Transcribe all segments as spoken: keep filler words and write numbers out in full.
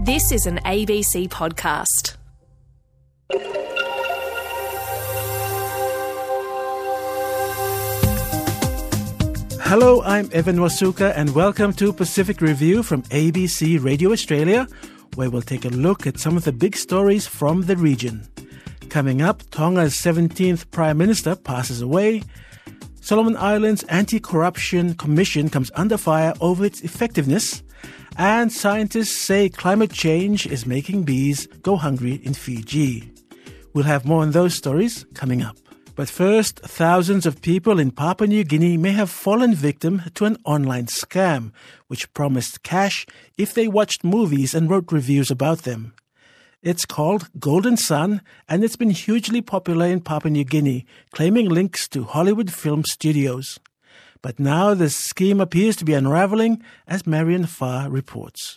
This is an A B C podcast. Hello, I'm Evan Wasuka and welcome to Pacific Review from A B C Radio Australia, where we'll take a look at some of the big stories from the region. Coming up, Tonga's seventeenth Prime Minister passes away. Solomon Islands Anti-Corruption Commission comes under fire over its effectiveness. And scientists say climate change is making bees go hungry in Fiji. We'll have more on those stories coming up. But first, thousands of people in Papua New Guinea may have fallen victim to an online scam, which promised cash if they watched movies and wrote reviews about them. It's called Golden Sun, and it's been hugely popular in Papua New Guinea, claiming links to Hollywood film studios. But now the scheme appears to be unraveling, as Marion Farr reports.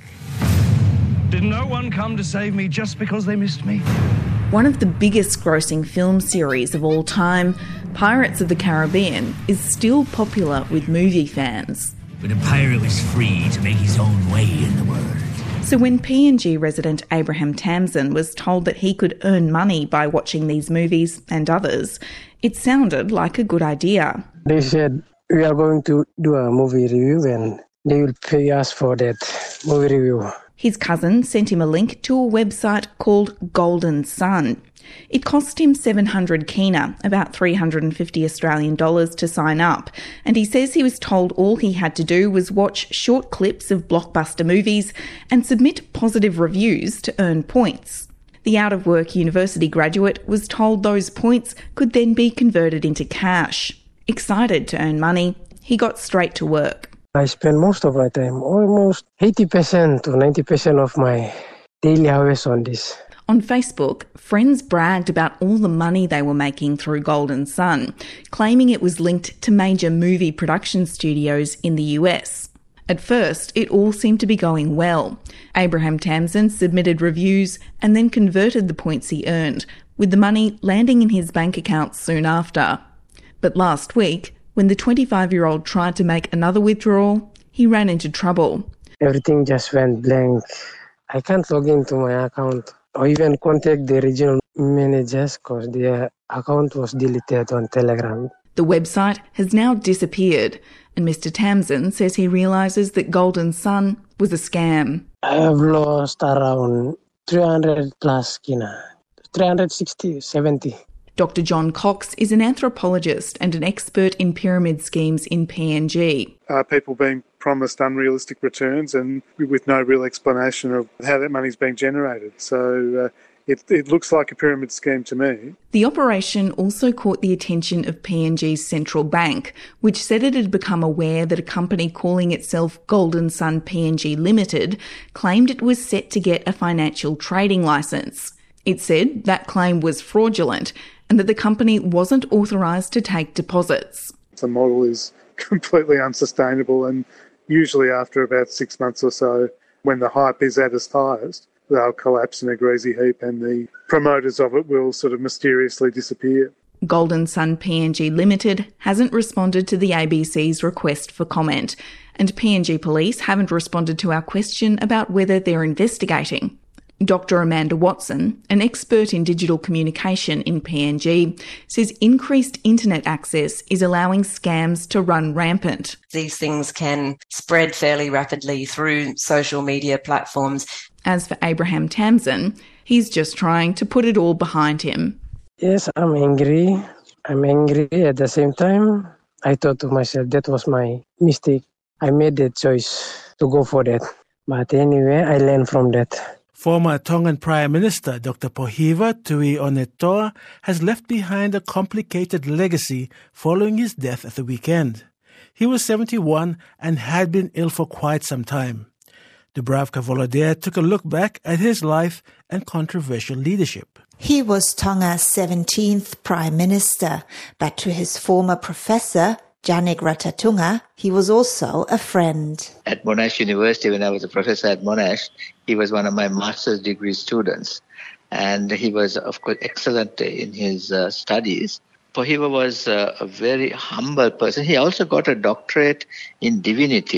Did no one come to save me just because they missed me? One of the biggest grossing film series of all time, Pirates of the Caribbean, is still popular with movie fans. But a pirate was free to make his own way in the world. So when P N G resident Abraham Tamsin was told that he could earn money by watching these movies and others, it sounded like a good idea. They said, we are going to do a movie review and they will pay us for that movie review. His cousin sent him a link to a website called Golden Sun. It cost him seven hundred kina, about three hundred fifty Australian dollars, to sign up, and he says he was told all he had to do was watch short clips of blockbuster movies and submit positive reviews to earn points. The out-of-work university graduate was told those points could then be converted into cash. Excited to earn money, he got straight to work. I spend most of my time, almost eighty percent to ninety percent of my daily hours on this. On Facebook, friends bragged about all the money they were making through Golden Sun, claiming it was linked to major movie production studios in the U S. At first, it all seemed to be going well. Abraham Tamsin submitted reviews and then converted the points he earned, with the money landing in his bank account soon after. But last week, when the twenty-five-year-old tried to make another withdrawal, he ran into trouble. Everything just went blank. I can't log into my account or even contact the regional managers because their account was deleted on Telegram. The website has now disappeared, and Mister Tamsin says he realises that Golden Sun was a scam. I have lost around three hundred plus kina, three hundred sixty, seventy. Doctor John Cox is an anthropologist and an expert in pyramid schemes in P N G. Uh, people being promised unrealistic returns and with no real explanation of how that money's being generated. So uh, it, it looks like a pyramid scheme to me. The operation also caught the attention of P N G's central bank, which said it had become aware that a company calling itself Golden Sun P N G Limited claimed it was set to get a financial trading licence. It said that claim was fraudulent and that the company wasn't authorised to take deposits. The model is completely unsustainable, and usually after about six months or so, when the hype is at its highest, they'll collapse in a greasy heap and the promoters of it will sort of mysteriously disappear. Golden Sun P N G Limited hasn't responded to the A B C's request for comment, and P N G Police haven't responded to our question about whether they're investigating. Doctor Amanda Watson, an expert in digital communication in P N G, says increased internet access is allowing scams to run rampant. These things can spread fairly rapidly through social media platforms. As for Abraham Tamsin, he's just trying to put it all behind him. Yes, I'm angry. I'm angry at the same time. I thought to myself that was my mistake. I made that choice to go for that. But anyway, I learned from that. Former Tongan Prime Minister Doctor Pohiva Tu'ionetoa has left behind a complicated legacy following his death at the weekend. He was seventy-one and had been ill for quite some time. Dubravka Volodya took a look back at his life and controversial leadership. He was Tonga's seventeenth Prime Minister, but to his former professor, Janik Ratatunga, he was also a friend. At Monash University, when I was a professor at Monash, he was one of my master's degree students. And he was, of course, excellent in his uh, studies. Pohiva was uh, a very humble person. He also got a doctorate in divinity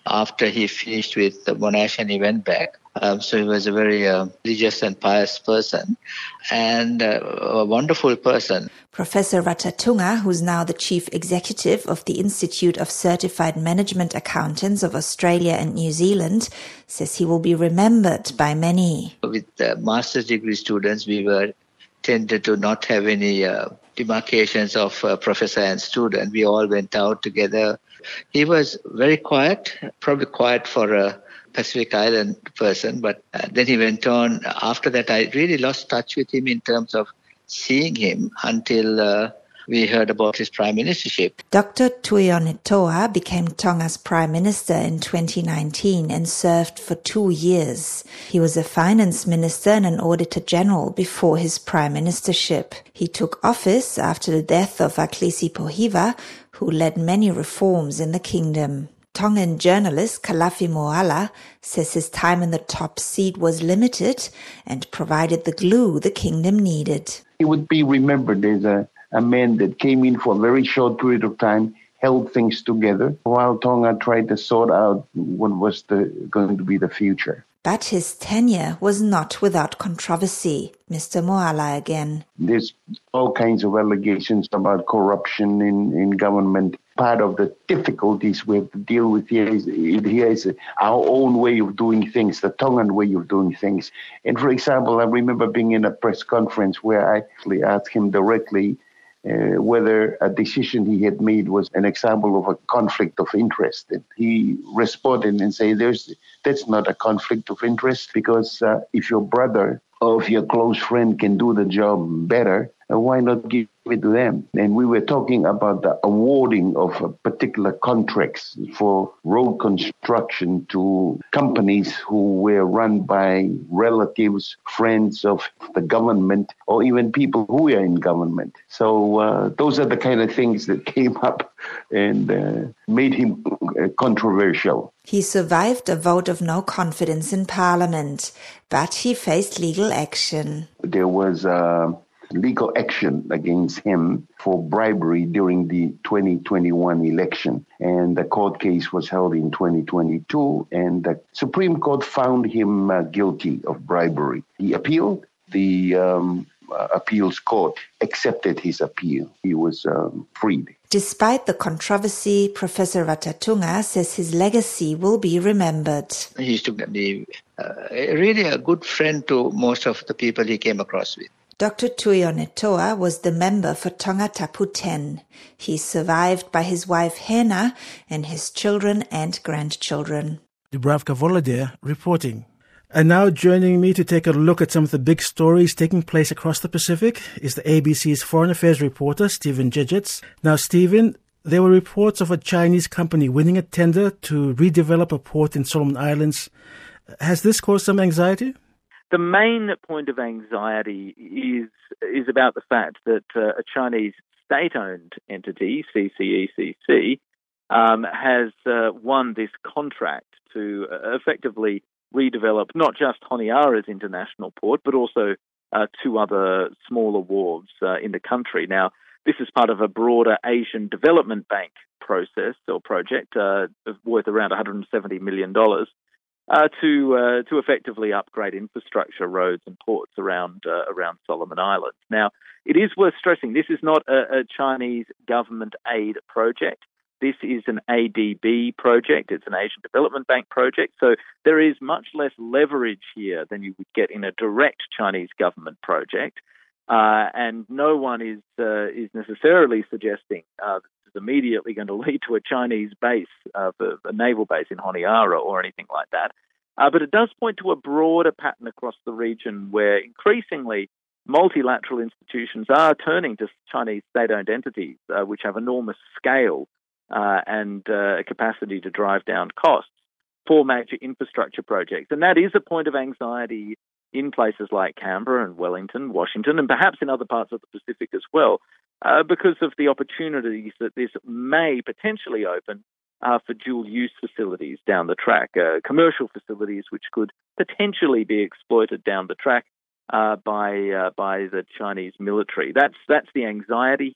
after he finished with the Monash and he went back. Um, so he was a very uh, religious and pious person and uh, a wonderful person. Professor Ratatunga, who's now the chief executive of the Institute of Certified Management Accountants of Australia and New Zealand, says he will be remembered by many. With the master's degree students, we were tended to not have any uh, demarcations of uh, professor and student. We all went out together. He was very quiet, probably quiet for a Pacific Island person, but uh, then he went on. After that, I really lost touch with him in terms of seeing him until uh, we heard about his prime ministership. Doctor Tuione became Tonga's prime minister in twenty nineteen and served for two years. He was a finance minister and an auditor general before his prime ministership. He took office after the death of Aklisi Pohiva, who led many reforms in the kingdom. Tongan journalist Kalafi Moala says his time in the top seat was limited and provided the glue the kingdom needed. He would be remembered as a, a man that came in for a very short period of time, held things together, while Tonga tried to sort out what was the, going to be the future. But his tenure was not without controversy. Mister Moala again. There's all kinds of allegations about corruption in, in government. Part of the difficulties we have to deal with here is, here is our own way of doing things, the Tongan way of doing things. And for example, I remember being in a press conference where I actually asked him directly uh, whether a decision he had made was an example of a conflict of interest. And he responded and said, "There's that's not a conflict of interest because uh, if your brother or if your close friend can do the job better, uh, why not give it to them?" And we were talking about the awarding of uh, particular contracts for road construction to companies who were run by relatives, friends of the government, or even people who are in government. So uh, those are the kind of things that came up and uh, made him uh, controversial. He survived a vote of no confidence in Parliament, but he faced legal action. There was uh, legal action against him for bribery during the twenty twenty-one election. And the court case was held in twenty twenty-two, and the Supreme Court found him uh, guilty of bribery. He appealed. The um, uh, appeals court accepted his appeal. He was um, freed. Despite the controversy, Professor Ratatunga says his legacy will be remembered. He used to be uh, really a good friend to most of the people he came across with. Doctor Tuione Toa was the member for Tongatapu ten. He is survived by his wife Hena and his children and grandchildren. Dubravka Volodya reporting. And now joining me to take a look at some of the big stories taking place across the Pacific is the A B C's foreign affairs reporter, Stephen Gidgetts. Now, Stephen, there were reports of a Chinese company winning a tender to redevelop a port in Solomon Islands. Has this caused some anxiety? The main point of anxiety is is about the fact that uh, a Chinese state-owned entity, C C E C C, um, has uh, won this contract to uh, effectively redevelop not just Honiara's international port, but also uh, two other smaller wharves uh, in the country. Now, this is part of a broader Asian Development Bank process or project uh, worth around one hundred seventy million dollars uh, to uh, to effectively upgrade infrastructure, roads and ports around uh, around Solomon Islands. Now, it is worth stressing this is not a, a Chinese government aid project. This is an A D B project. It's an Asian Development Bank project. So there is much less leverage here than you would get in a direct Chinese government project. Uh, and no one is uh, is necessarily suggesting uh, that this is immediately going to lead to a Chinese base, uh, a naval base in Honiara or anything like that. Uh, but it does point to a broader pattern across the region where increasingly multilateral institutions are turning to Chinese state-owned entities, uh, which have enormous scale uh, and uh, a capacity to drive down costs for major infrastructure projects. And that is a point of anxiety in places like Canberra and Wellington, Washington, and perhaps in other parts of the Pacific as well, uh, because of the opportunities that this may potentially open uh, for dual-use facilities down the track, uh, commercial facilities which could potentially be exploited down the track uh, by uh, by the Chinese military. That's that's the anxiety here.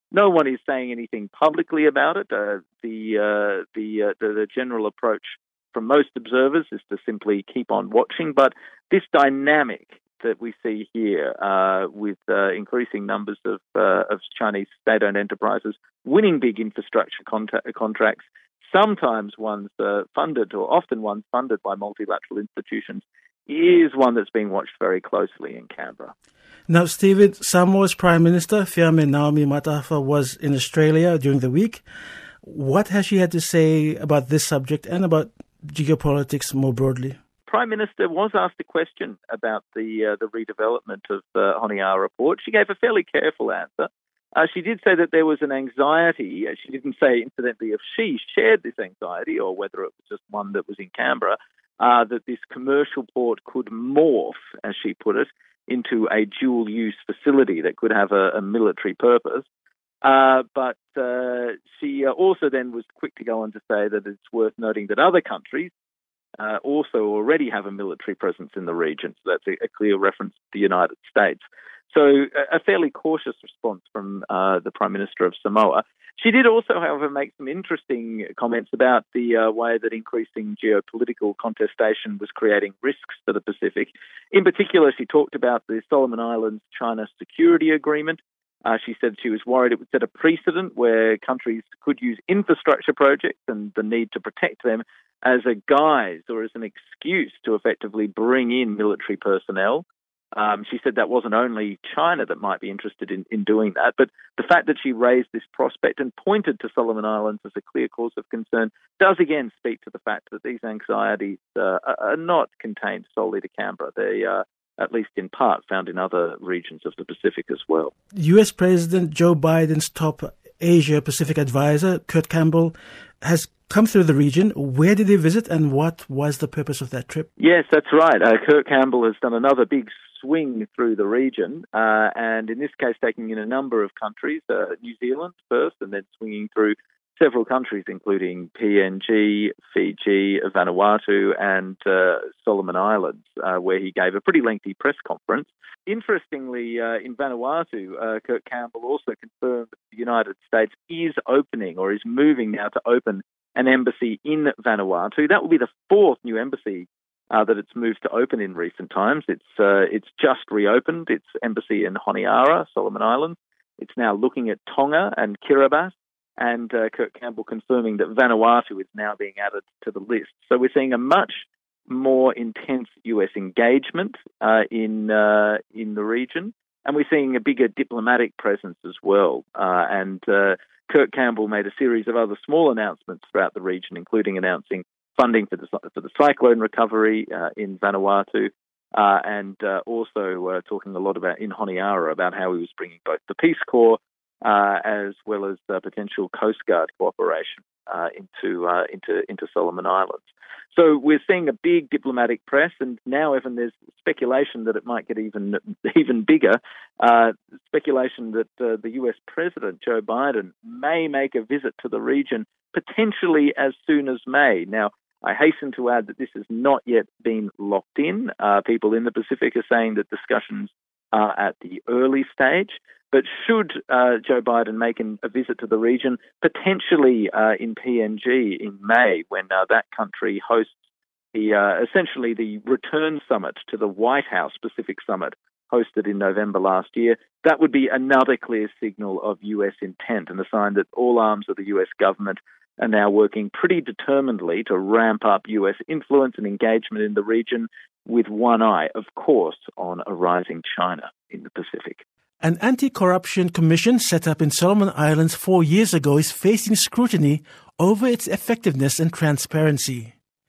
No one is saying anything publicly about it. Uh, the, uh, the, uh, the the general approach from most observers is to simply keep on watching. But this dynamic that we see here uh, with uh, increasing numbers of, uh, of Chinese state-owned enterprises winning big infrastructure contra- contracts, sometimes ones uh, funded or often ones funded by multilateral institutions, is one that's being watched very closely in Canberra. Now, Stephen, Samoa's Prime Minister, Fiame Naomi Matafa, was in Australia during the week. What has she had to say about this subject and about geopolitics more broadly? Prime Minister was asked a question about the uh, the redevelopment of the uh, Honiara port. She gave a fairly careful answer. Uh, she did say that there was an anxiety. She didn't say, incidentally, if she shared this anxiety or whether it was just one that was in Canberra, uh, that this commercial port could morph, as she put it, into a dual-use facility that could have a, a military purpose. Uh, but uh, she uh, also then was quick to go on to say that it's worth noting that other countries uh, also already have a military presence in the region. So that's a, a clear reference to the United States. So a, a fairly cautious response from uh, the Prime Minister of Samoa. She did also, however, make some interesting comments about the uh, way that increasing geopolitical contestation was creating risks for the Pacific. In particular, she talked about the Solomon Islands-China Security Agreement. Uh, she said she was worried it would set a precedent where countries could use infrastructure projects and the need to protect them as a guise or as an excuse to effectively bring in military personnel. Um, she said that wasn't only China that might be interested in, in doing that, but the fact that she raised this prospect and pointed to Solomon Islands as a clear cause of concern does again speak to the fact that these anxieties uh, are not contained solely to Canberra. They are, at least in part, found in other regions of the Pacific as well. U S President Joe Biden's top Asia-Pacific advisor, Kurt Campbell, has come through the region. Where did he visit and what was the purpose of that trip? Yes, that's right. Uh, Kurt Campbell has done another big swing through the region, uh, and in this case taking in a number of countries, uh, New Zealand first, and then swinging through several countries, including P N G, Fiji, Vanuatu, and uh, Solomon Islands, uh, where he gave a pretty lengthy press conference. Interestingly, uh, in Vanuatu, uh, Kurt Campbell also confirmed that the United States is opening or is moving now to open an embassy in Vanuatu. That will be the fourth new embassy uh, that it's moved to open in recent times. It's uh, it's just reopened its embassy in Honiara, Solomon Islands. It's now looking at Tonga and Kiribati. And uh, Kurt Campbell confirming that Vanuatu is now being added to the list. So we're seeing a much more intense U S engagement uh, in uh, in the region, and we're seeing a bigger diplomatic presence as well. Uh, and uh, Kurt Campbell made a series of other small announcements throughout the region, including announcing funding for the for the cyclone recovery uh, in Vanuatu, uh, and uh, also uh, talking a lot about in Honiara about how he was bringing both the Peace Corps Uh, as well as uh, potential Coast Guard cooperation uh, into uh, into into Solomon Islands. So we're seeing a big diplomatic press, and now even there's speculation that it might get even even bigger. Uh, speculation that uh, the U S President Joe Biden may make a visit to the region potentially as soon as May. Now, I hasten to add that this has not yet been locked in. Uh, people in the Pacific are saying that discussions are at the early stage. But should uh, Joe Biden make an, a visit to the region, potentially uh, in P N G in May, when uh, that country hosts the uh, essentially the return summit to the White House Pacific Summit hosted in November last year, that would be another clear signal of U S intent and a sign that all arms of the U S government are now working pretty determinedly to ramp up U S influence and engagement in the region, with one eye, of course, on a rising China in the Pacific. An anti-corruption commission set up in Solomon Islands four years ago is facing scrutiny over its effectiveness and transparency.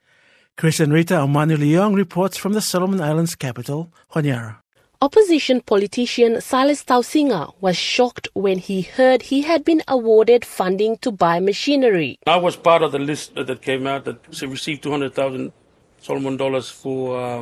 Chris Enrita Omanu-Leong reports from the Solomon Islands capital, Honiara. Opposition politician Silas Tausinga was shocked when he heard he had been awarded funding to buy machinery. I was part of the list that came out that received two hundred thousand Solomon dollars for, um,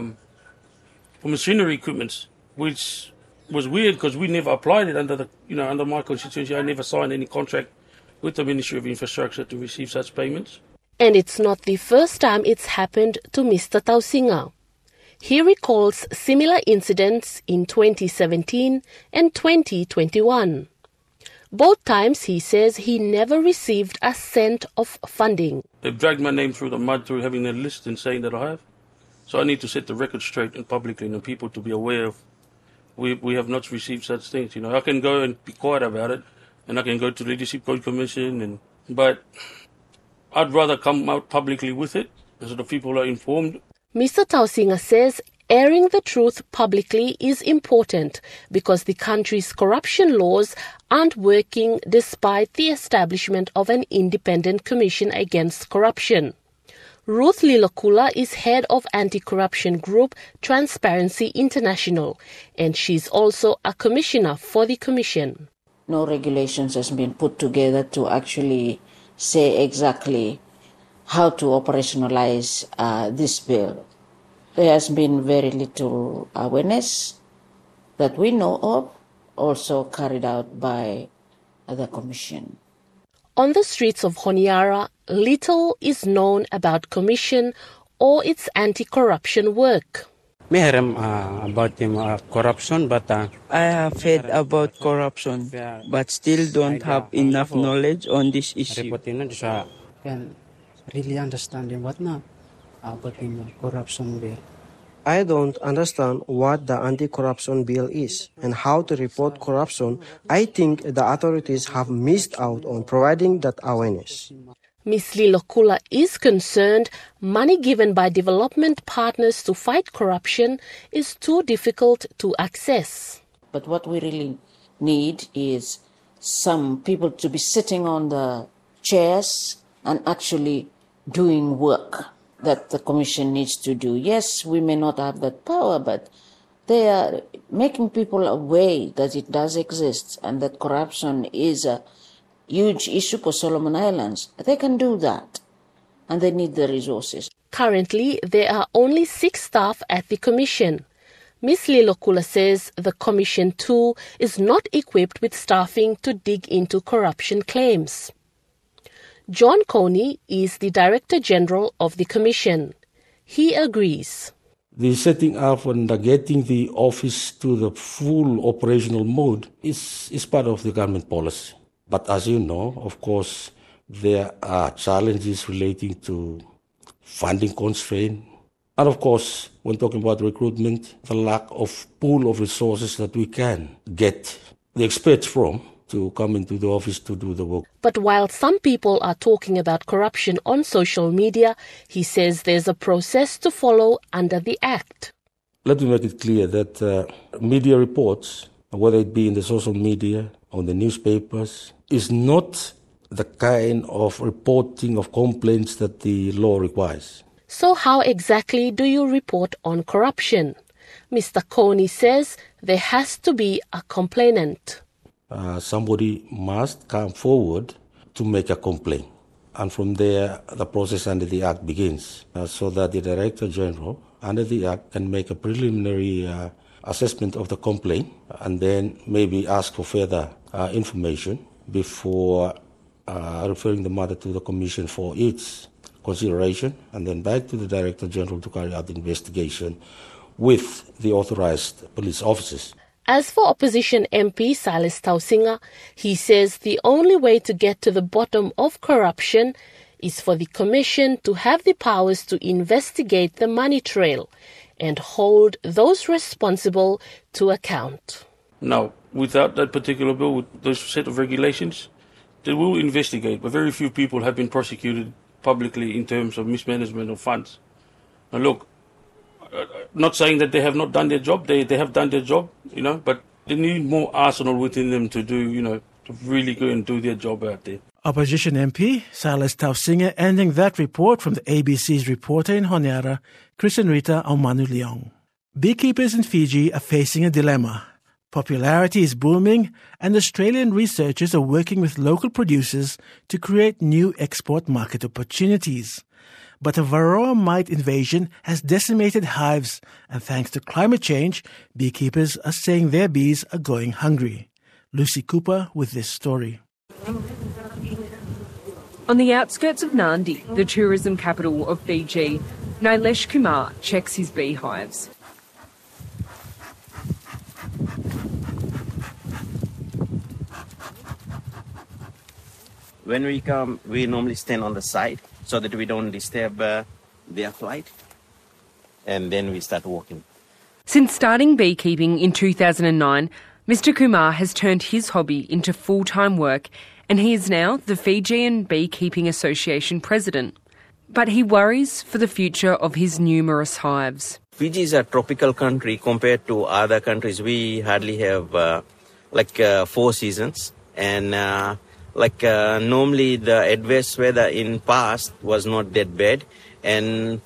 for machinery equipment, which was weird because we never applied it under the, you know, under my constituency. I never signed any contract with the Ministry of Infrastructure to receive such payments. And it's not the first time it's happened to Mister Tausinga. He recalls similar incidents in twenty seventeen and twenty twenty-one. Both times he says he never received a cent of funding. They've dragged my name through the mud through having a list and saying that I have. So I need to set the record straight and publicly and people to be aware of we we have not received such things. You know, I can go and be quiet about it and I can go to the Leadership Code Commission and but I'd rather come out publicly with it so the people are informed. Mister Tausinga says airing the truth publicly is important because the country's corruption laws aren't working despite the establishment of an independent commission against corruption. Ruth Lilokula is head of anti-corruption group Transparency International, and she's also a commissioner for the commission. No regulations has been put together to actually say exactly how to operationalize uh, this bill. There has been very little awareness that we know of, also carried out by the Commission. On the streets of Honiara, little is known about Commission or its anti-corruption work. I heard uh, about him, uh, corruption, but uh, I have heard about corruption, but still don't have enough knowledge on this issue. Can really understand what now about him corruption bill. I don't understand what the anti-corruption bill is and how to report corruption. I think the authorities have missed out on providing that awareness. Miz Lilokula is concerned money given by development partners to fight corruption is too difficult to access. But what we really need is some people to be sitting on the chairs and actually doing work that the Commission needs to do. Yes, we may not have that power, but they are making people aware that it does exist and that corruption is a huge issue for Solomon Islands. They can do that, and they need the resources. Currently, there are only six staff at the Commission. Miz Lilokula says the Commission too is not equipped with staffing to dig into corruption claims. John Coney is the Director General of the Commission. He agrees. The setting up and the getting the office to the full operational mode is, is part of the government policy. But as you know, of course, there are challenges relating to funding constraint. And of course, when talking about recruitment, the lack of pool of resources that we can get the experts from to come into the office to do the work. But while some people are talking about corruption on social media, he says there's a process to follow under the Act. Let me make it clear that uh, media reports, whether it be in the social media or the newspapers, is not the kind of reporting of complaints that the law requires. So how exactly do you report on corruption? Mister Coney says there has to be a complainant. Uh, somebody must come forward to make a complaint. And from there, the process under the Act begins, uh, so that the Director General under the Act can make a preliminary uh, assessment of the complaint and then maybe ask for further uh, information before uh, referring the matter to the Commission for its consideration and then back to the Director General to carry out the investigation with the authorized police officers. As for opposition M P Silas Tausinga, he says the only way to get to the bottom of corruption is for the Commission to have the powers to investigate the money trail and hold those responsible to account. Now, without that particular bill, with those set of regulations, they will investigate, but very few people have been prosecuted publicly in terms of mismanagement of funds. Now look, not saying that they have not done their job, they, they have done their job, you know, but they need more arsenal within them to do, you know, to really go and do their job out there. Opposition M P Silas Tausinga ending that report from the A B C's reporter in Honiara, Christian Rita Aumanu Leong. Beekeepers in Fiji are facing a dilemma. Popularity is booming, and Australian researchers are working with local producers to create new export market opportunities. But a varroa mite invasion has decimated hives, and thanks to climate change, beekeepers are saying their bees are going hungry. Lucy Cooper with this story. On the outskirts of Nadi, the tourism capital of Fiji, Nilesh Kumar checks his beehives. when we come, we normally stand on the side so that we don't disturb uh, their flight. And then we start walking. Since starting beekeeping in two thousand nine, Mister Kumar has turned his hobby into full-time work, and he is now the Fijian Beekeeping Association president. But he worries for the future of his numerous hives. Fiji is a tropical country compared to other countries. We hardly have uh, like uh, four seasons. And uh, like uh, normally the adverse weather in past was not that bad. And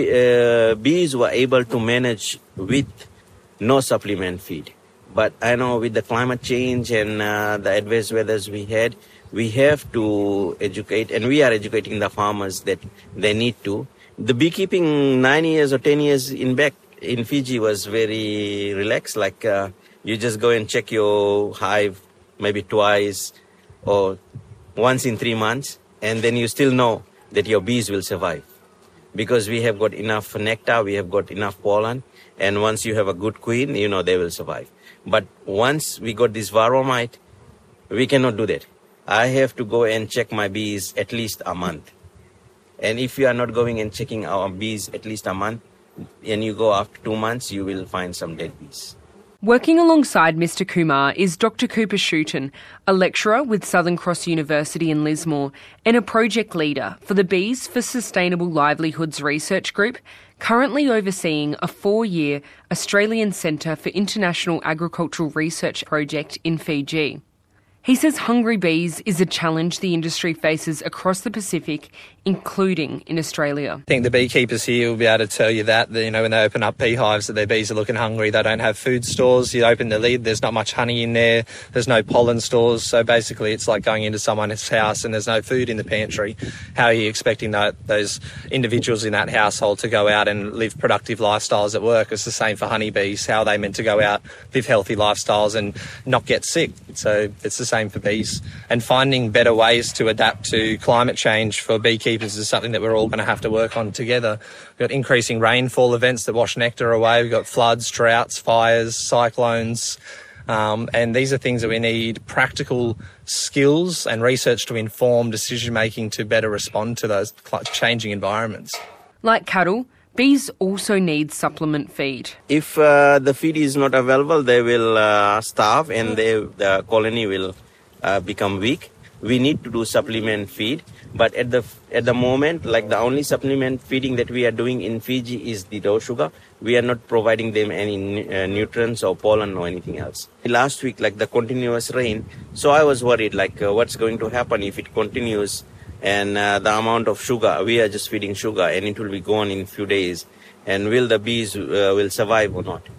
uh, bees were able to manage with no supplement feed. But I know with the climate change and uh, the adverse weathers we had, we have to educate, and we are educating the farmers that they need to. The beekeeping nine years or ten years in back in Fiji was very relaxed. Like uh, you just go and check your hive maybe twice or once in three months, and then you still know that your bees will survive. Because we have got enough nectar, we have got enough pollen, and once you have a good queen, you know they will survive. But once we got this varroa mite, we cannot do that. I have to go and check my bees at least a month. And if you are not going and checking our bees at least a month, and you go after two months, you will find some dead bees. Working alongside Mister Kumar is Doctor Cooper Shooten, a lecturer with Southern Cross University in Lismore and a project leader for the Bees for Sustainable Livelihoods Research Group, currently overseeing a four-year Australian Centre for International Agricultural Research project in Fiji. He says hungry bees is a challenge the industry faces across the Pacific, including in Australia. I think the beekeepers here will be able to tell you that, you know, when they open up beehives that their bees are looking hungry. They don't have food stores. You open the lid, there's not much honey in there. There's no pollen stores. So basically it's like going into someone's house and there's no food in the pantry. How are you expecting that, those individuals in that household to go out and live productive lifestyles at work? It's the same for honeybees. How are they meant to go out, live healthy lifestyles and not get sick? So it's the same for bees. And finding better ways to adapt to climate change for beekeepers is something that we're all going to have to work on together. We've got increasing rainfall events that wash nectar away. We've got floods, droughts, fires, cyclones. Um, and these are things that we need practical skills and research to inform decision-making to better respond to those changing environments. Like cattle, bees also need supplement feed. If uh, the feed is not available, they will uh, starve and they, the colony will uh, become weak. We need to do supplement feed. But at the at the moment, like the only supplement feeding that we are doing in Fiji is the raw sugar. We are not providing them any uh, nutrients or pollen or anything else. Last week, like the continuous rain, so I was worried, like uh, what's going to happen if it continues. And uh, the amount of sugar, we are just feeding sugar and it will be gone in a few days. And will the bees uh, will survive or not?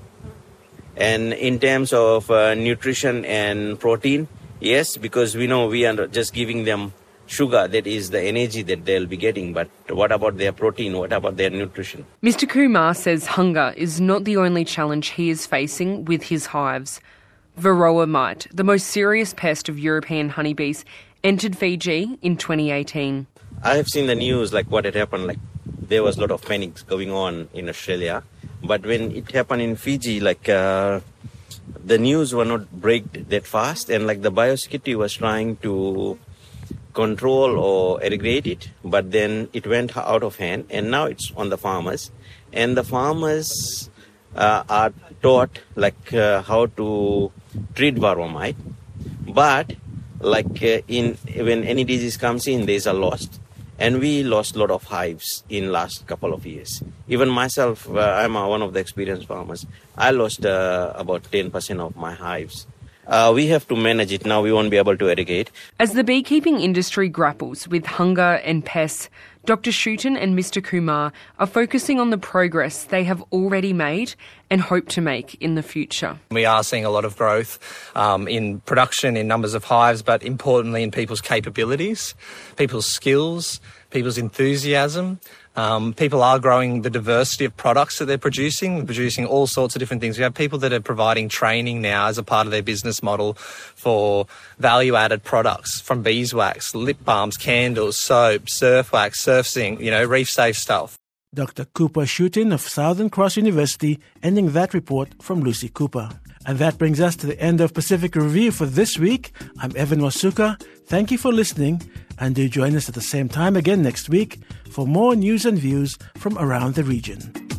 And in terms of uh, nutrition and protein, yes, because we know we are just giving them sugar, that is the energy that they'll be getting. But what about their protein? What about their nutrition? Mister Kumar says hunger is not the only challenge he is facing with his hives. Varroa mite, the most serious pest of European honeybees, entered Fiji in twenty eighteen. I have seen the news, like what had happened, like there was a lot of panic going on in Australia. But when it happened in Fiji, like uh, the news were not break that fast, and like the biosecurity was trying to control or irrigate it, but then it went out of hand, and now it's on the farmers. And the farmers uh, are taught like uh, how to treat varroa mite, but like uh, in when any disease comes in, there's a loss, and we lost a lot of hives in last couple of years. Even myself, uh, I'm uh, one of the experienced farmers. I lost uh, about ten percent of my hives. Uh, we have to manage it now. We won't be able to irrigate. As the beekeeping industry grapples with hunger and pests, Doctor Shooten and Mister Kumar are focusing on the progress they have already made and hope to make in the future. We are seeing a lot of growth um, in production, in numbers of hives, but importantly in people's capabilities, people's skills, people's enthusiasm. Um, people are growing the diversity of products that they're producing, producing all sorts of different things. We have people that are providing training now as a part of their business model for value-added products, from beeswax, lip balms, candles, soap, surf wax, surf zinc, you know, reef-safe stuff. Doctor Cooper Shooten of Southern Cross University, ending that report from Lucy Cooper. And that brings us to the end of Pacific Review for this week. I'm Evan Wasuka. Thank you for listening, and do join us at the same time again next week for more news and views from around the region.